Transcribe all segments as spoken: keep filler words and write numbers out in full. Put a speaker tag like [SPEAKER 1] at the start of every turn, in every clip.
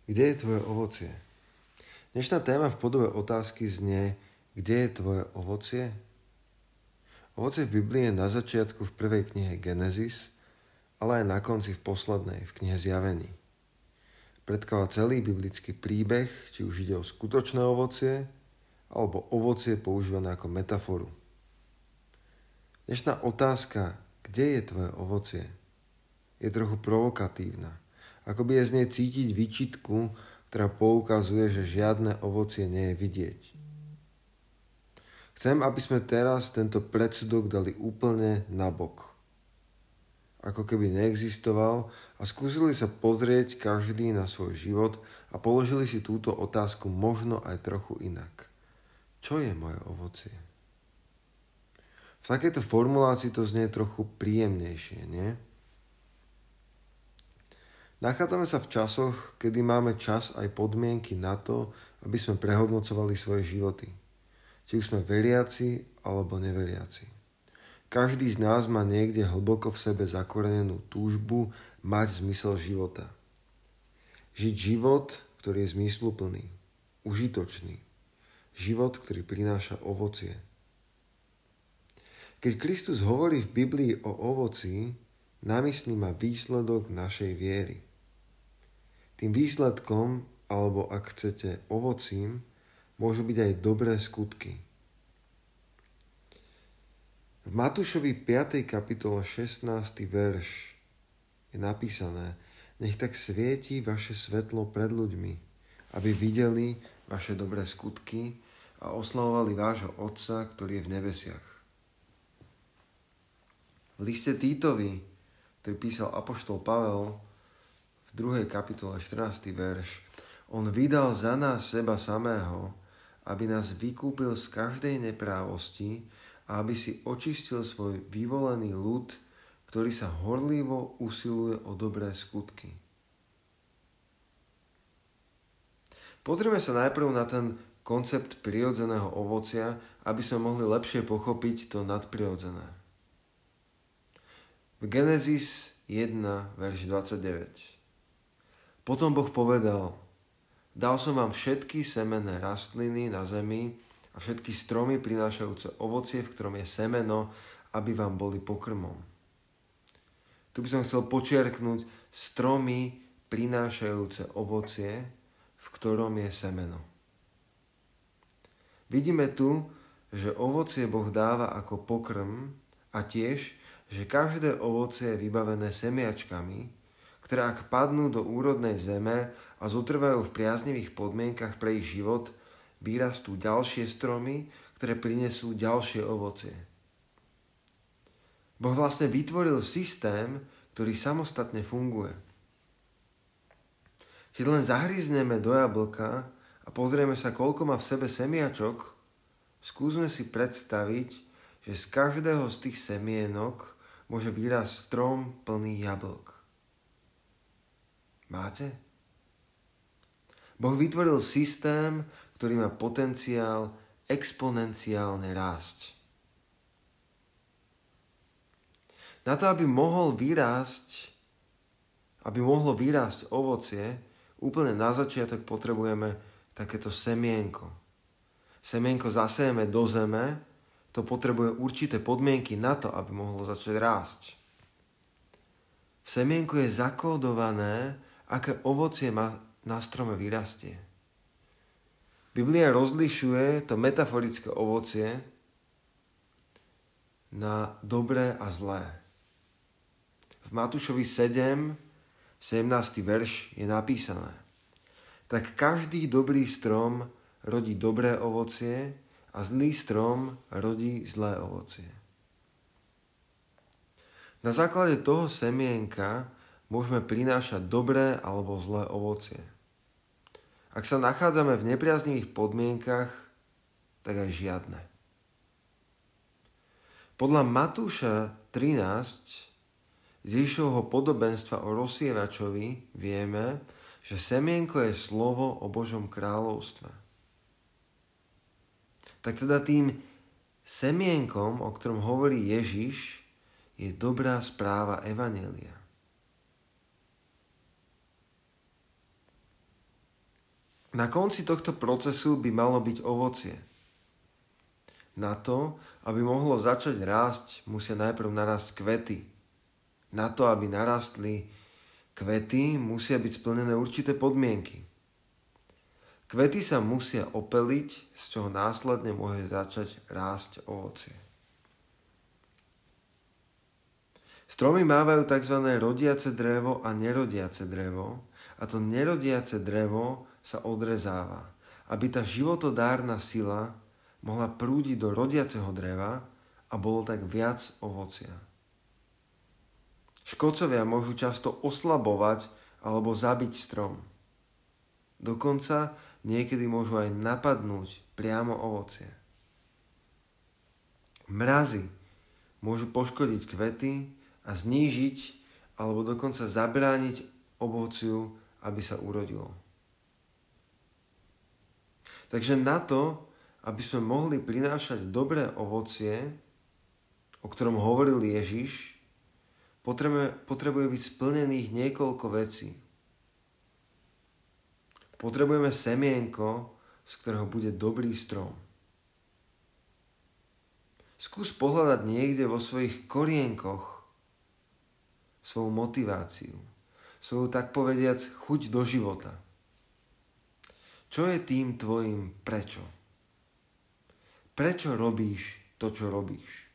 [SPEAKER 1] Kde je tvoje ovocie? Dnešná téma v podobe otázky znie: kde je tvoje ovocie? Ovocie v Biblii je na začiatku v prvej knihe Genesis, ale aj na konci v poslednej, v knihe Zjavení. Predkáva celý biblický príbeh, či už ide o skutočné ovocie, alebo ovocie používané ako metaforu. Dnešná otázka, kde je tvoje ovocie, je trochu provokatívna. Akoby je z nej cítiť výčitku, ktorá poukazuje, že žiadne ovocie nie je vidieť. Chcem, aby sme teraz tento predsudok dali úplne nabok. Ako keby neexistoval a skúsili sa pozrieť každý na svoj život a položili si túto otázku možno aj trochu inak. Čo je moje ovocie? V takejto formulácii to znie trochu príjemnejšie, nie? Nachádzame sa v časoch, kedy máme čas aj podmienky na to, aby sme prehodnocovali svoje životy. Či už sme veriaci alebo neveriaci. Každý z nás má niekde hlboko v sebe zakorenenú túžbu mať zmysel života. Žiť život, ktorý je zmysluplný, užitočný. Život, ktorý prináša ovocie. Keď Kristus hovorí v Biblii o ovoci, na mysli má výsledok našej viery. Tým výsledkom, alebo ak chcete ovocím, môžu byť aj dobré skutky. V Matúšovi piatej kapitole šestnásty verš je napísané: Nech tak svieti vaše svetlo pred ľuďmi, aby videli vaše dobré skutky a oslavovali vášho Otca, ktorý je v nebesiach. V liste Títovi, ktorý písal apoštol Pavel, v druhej kapitole štrnásty verš, on vydal za nás seba samého, aby nás vykúpil z každej neprávosti a aby si očistil svoj vyvolený ľud, ktorý sa horlivo usiluje o dobré skutky. Pozrime sa najprv na ten koncept prirodzeného ovocia, aby sme mohli lepšie pochopiť to nadprirodzené. V Genesis jeden, verš dvadsaťdeväť. Potom Boh povedal: Dal som vám všetky semenné rastliny na zemi a všetky stromy prinášajúce ovocie, v ktorom je semeno, aby vám boli pokrmom. Tu by som chcel počiarknúť stromy prinášajúce ovocie, v ktorom je semeno. Vidíme tu, že ovocie Boh dáva ako pokrm a tiež, že každé ovocie je vybavené semiačkami, ktoré ak padnú do úrodnej zeme a zotrvajú v priaznivých podmienkach pre ich život, vyrastú ďalšie stromy, ktoré prinesú ďalšie ovocie. Boh vlastne vytvoril systém, ktorý samostatne funguje. Keď len zahryzneme do jablka a pozrieme sa, koľko má v sebe semiačok, skúsme si predstaviť, že z každého z tých semienok môže vyrásť strom plný jablk. Máte? Boh vytvoril systém, ktorý má potenciál exponenciálne rásť. Na to, aby mohol vyrásť, aby mohlo vyrásť ovocie, úplne na začiatok potrebujeme takéto semienko. Semienko zasejeme do zeme, to potrebuje určité podmienky na to, aby mohlo začať rásť. V semienku je zakódované, aké ovocie má na strome vyrastie. Biblia rozlišuje to metaforické ovocie na dobré a zlé. V Matúšovi sedem, sedemnásty verš je napísané: Tak každý dobrý strom rodí dobré ovocie a zlý strom rodí zlé ovocie. Na základe toho semienka môžeme prinášať dobré alebo zlé ovocie. Ak sa nachádzame v nepriaznivých podmienkach, tak aj žiadne. Podľa Matúša trinásť z Ježišovho podobenstva o rozsievačovi vieme, že semienko je slovo o Božom kráľovstve. Tak teda tým semienkom, o ktorom hovorí Ježiš, je dobrá správa evanjelia. Na konci tohto procesu by malo byť ovocie. Na to, aby mohlo začať rásť, musia najprv narásť kvety. Na to, aby narastli kvety, musia byť splnené určité podmienky. Kvety sa musia opeliť, z čoho následne môže začať rásť ovocie. Stromy mávajú tzv. Rodiace drevo a nerodiace drevo, a to nerodiace drevo sa odrezáva, aby tá životodárna sila mohla prúdiť do rodiaceho dreva a bolo tak viac ovocia. Škodcovia môžu často oslabovať alebo zabiť strom. Dokonca niekedy môžu aj napadnúť priamo ovocie. Mrazy môžu poškodiť kvety a znížiť alebo dokonca zabrániť ovociu, aby sa urodilo. Takže na to, aby sme mohli prinášať dobré ovocie, o ktorom hovoril Ježiš, potrebuje, potrebuje byť splnených niekoľko vecí. Potrebujeme semienko, z ktorého bude dobrý strom. Skús pohľadať niekde vo svojich korienkoch svoju motiváciu, svoju tak povediac chuť do života. Čo je tým tvojim prečo? Prečo robíš to, čo robíš?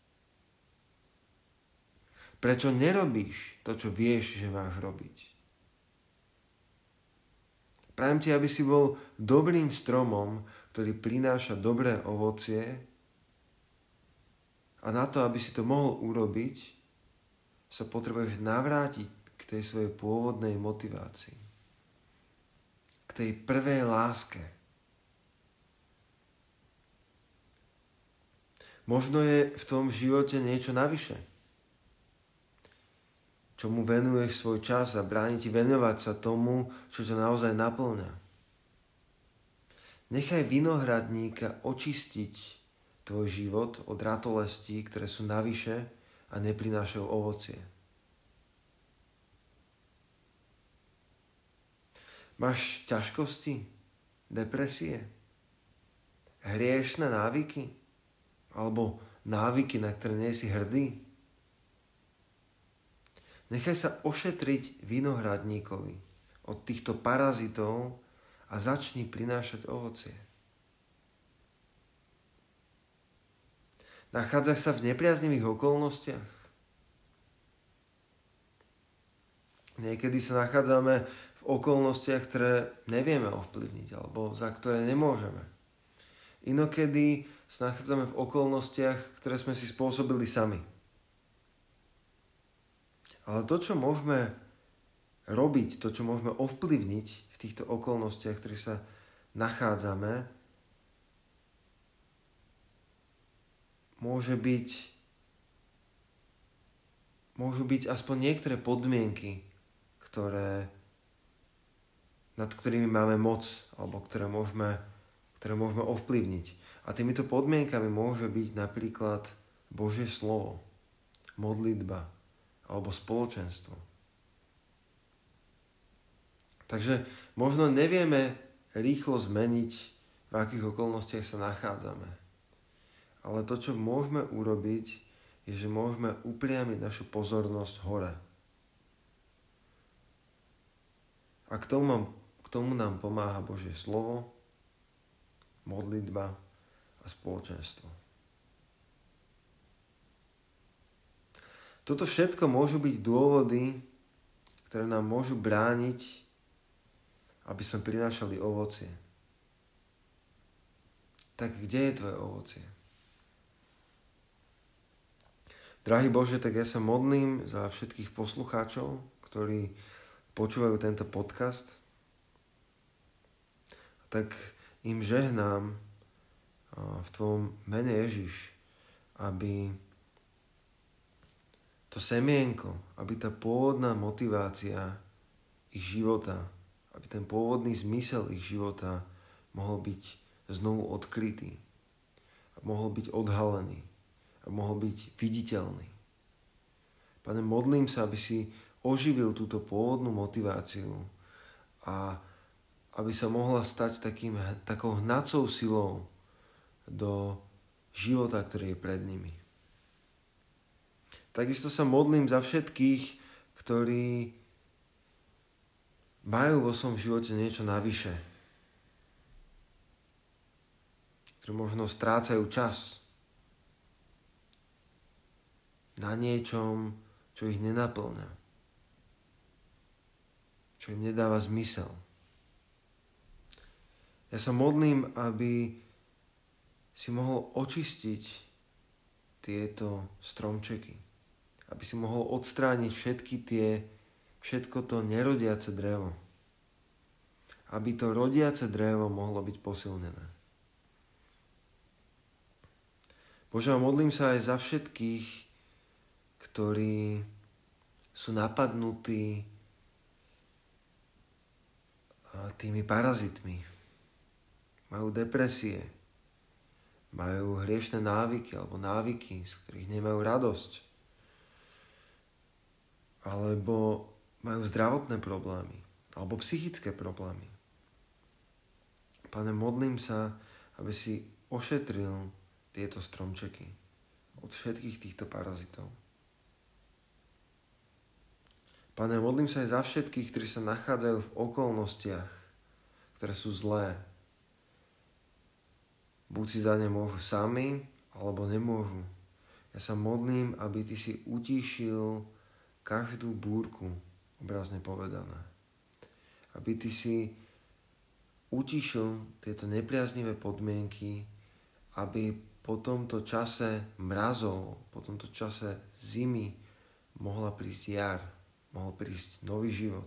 [SPEAKER 1] Prečo nerobíš to, čo vieš, že máš robiť? Prajem ti, aby si bol dobrým stromom, ktorý prináša dobré ovocie, a na to, aby si to mohol urobiť, sa potrebuješ navrátiť k tej svojej pôvodnej motivácii. K tej prvej láske. Možno je v tvojom živote niečo navyše, čomu venuješ svoj čas a bráni ti venovať sa tomu, čo ťa naozaj naplňa. Nechaj vinohradníka očistiť tvoj život od ratolestí, ktoré sú navyše a neprinášajú ovocie. Máš ťažkosti, depresie, hriešne návyky alebo návyky, na ktoré nie si hrdý? Nechaj sa ošetriť vinohradníkovi od týchto parazitov a začni prinášať ovocie. Nachádzaš sa v nepriaznivých okolnostiach? Niekedy sa nachádzame v okolnostiach, ktoré nevieme ovplyvniť alebo za ktoré nemôžeme. Inokedy sa nachádzame v okolnostiach, ktoré sme si spôsobili sami. Ale to, čo môžeme robiť, to, čo môžeme ovplyvniť v týchto okolnostiach, v ktorých sa nachádzame, môže byť, môžu byť aspoň niektoré podmienky, ktoré, nad ktorými máme moc, alebo ktoré môžeme, ktoré môžeme ovplyvniť. A týmito podmienkami môže byť napríklad Božie slovo, modlitba alebo spoločenstvo. Takže možno nevieme rýchlo zmeniť, v akých okolnostiach sa nachádzame. Ale to, čo môžeme urobiť, je, že môžeme upriamiť našu pozornosť hore. A k tomu, mám, k tomu nám pomáha Božie slovo, modlitba a spoločenstvo. Toto všetko môžu byť dôvody, ktoré nám môžu brániť, aby sme prinášali ovocie. Tak kde je tvoje ovocie? Drahý Bože, tak ja sa modlím za všetkých poslucháčov, ktorí počúvajú tento podcast. Tak im žehnám v tvojom mene Ježiš, aby to semienko, aby tá pôvodná motivácia ich života, aby ten pôvodný zmysel ich života mohol byť znovu odkrytý, mohol byť odhalený a mohol byť viditeľný. Pane, modlím sa, aby si oživil túto pôvodnú motiváciu a aby sa mohla stať takým, takou hnacou silou do života, ktorý je pred nimi. Takisto sa modlím za všetkých, ktorí majú vo svojom živote niečo navyše. Ktorí možno strácajú čas na niečom, čo ich nenaplňa. Čo im nedáva zmysel. Ja sa modlím, aby si mohol očistiť tieto stromčeky. Aby si mohol odstrániť všetky tie, všetko to nerodiace drevo. Aby to rodiace drevo mohlo byť posilnené. Bože, modlím sa aj za všetkých, ktorí sú napadnutí tými parazitmi. Majú depresie, majú hriešne návyky alebo návyky, z ktorých nemajú radosť. Alebo majú zdravotné problémy alebo psychické problémy. Pane, modlím sa, aby si ošetril tieto stromčeky od všetkých týchto parazitov. Pane, modlím sa aj za všetkých, ktorí sa nachádzajú v okolnostiach, ktoré sú zlé. Buď si za ne môžu sami, alebo nemôžu. Ja sa modlím, aby Ty si utíšil každú búrku, obrazne povedané. Aby Ty si utíšil tieto nepriaznivé podmienky, aby po tomto čase mrazov, po tomto čase zimy mohla prísť jar, mohol prísť nový život.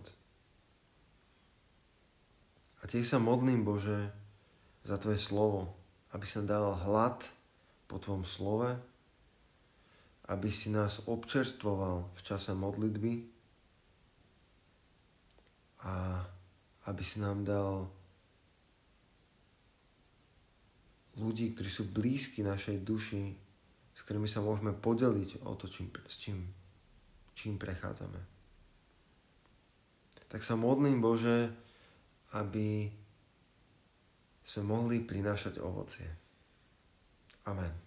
[SPEAKER 1] A tiež sa modlím, Bože, za Tvoje slovo, aby sa dal hlad po Tvojom slove, aby si nás občerstvoval v čase modlitby a aby si nám dal ľudí, ktorí sú blízki našej duši, s ktorými sa môžeme podeliť o to, čím, s čím, čím prechádzame. Tak sa modlím, Bože, aby sme mohli prinášať ovocie. Amen.